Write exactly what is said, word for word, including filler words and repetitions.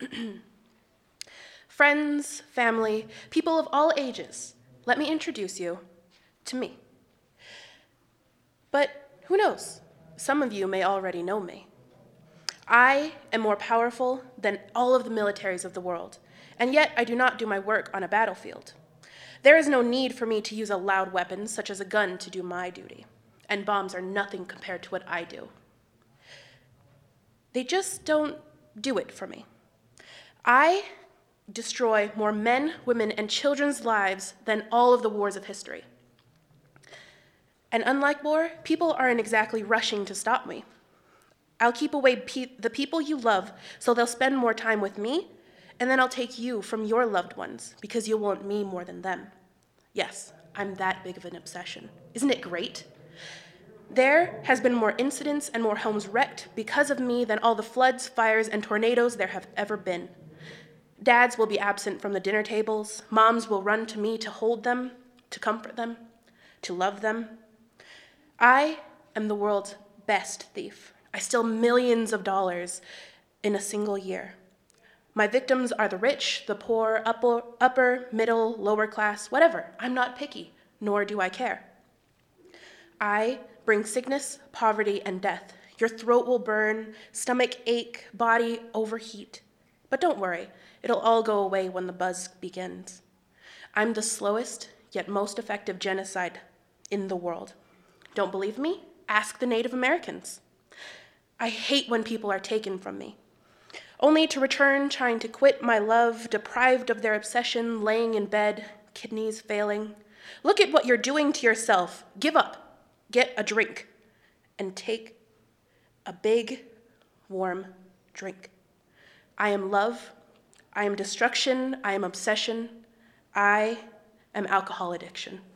Friends, family, people of all ages, let me introduce you to me. But who knows? Some of you may already know me. I am more powerful than all of the militaries of the world, and yet I do not do my work on a battlefield. There is no need for me to use a loud weapon, such as a gun, to do my duty, and bombs are nothing compared to what I do. They just don't do it for me. I destroy more men, women, and children's lives than all of the wars of history. And unlike war, people aren't exactly rushing to stop me. I'll keep away pe- the people you love so they'll spend more time with me, and then I'll take you from your loved ones because you'll want me more than them. Yes, I'm that big of an obsession. Isn't it great? There has been more incidents and more homes wrecked because of me than all the floods, fires, and tornadoes there have ever been. Dads will be absent from the dinner tables. Moms will run to me to hold them, to comfort them, to love them. I am the world's best thief. I steal millions of dollars in a single year. My victims are the rich, the poor, upper, upper, middle, lower class, whatever. I'm not picky, nor do I care. I bring sickness, poverty, and death. Your throat will burn, stomach ache, body overheat. But don't worry, it'll all go away when the buzz begins. I'm the slowest, yet most effective genocide in the world. Don't believe me? Ask the Native Americans. I hate when people are taken from me, only to return trying to quit my love, deprived of their obsession, laying in bed, kidneys failing. Look at what you're doing to yourself. Give up, get a drink, and take a big, warm drink. I am love, I am destruction, I am obsession, I am alcohol addiction.